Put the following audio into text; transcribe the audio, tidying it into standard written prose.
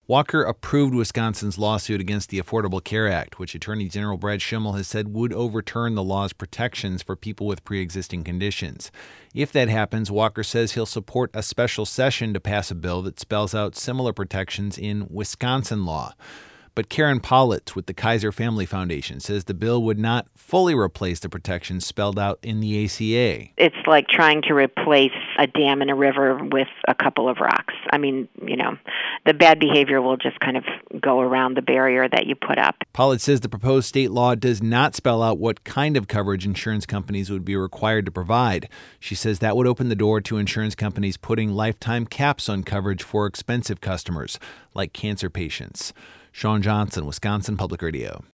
Walker approved Wisconsin's lawsuit against the Affordable Care Act, which Attorney General Brad Schimel has said would overturn the law's protections for people with pre-existing conditions. If that happens, Walker says he'll support a special session to pass a bill that spells out similar protections in Wisconsin law. But Karen Politz with the Kaiser Family Foundation says the bill would not fully replace the protections spelled out in the ACA. It's like trying to replace a dam in a river with a couple of rocks. I mean, the bad behavior will just kind of go around the barrier that you put up. Politz says the proposed state law does not spell out what kind of coverage insurance companies would be required to provide. She says that would open the door to insurance companies putting lifetime caps on coverage for expensive customers, like cancer patients. Sean Johnson, Wisconsin Public Radio.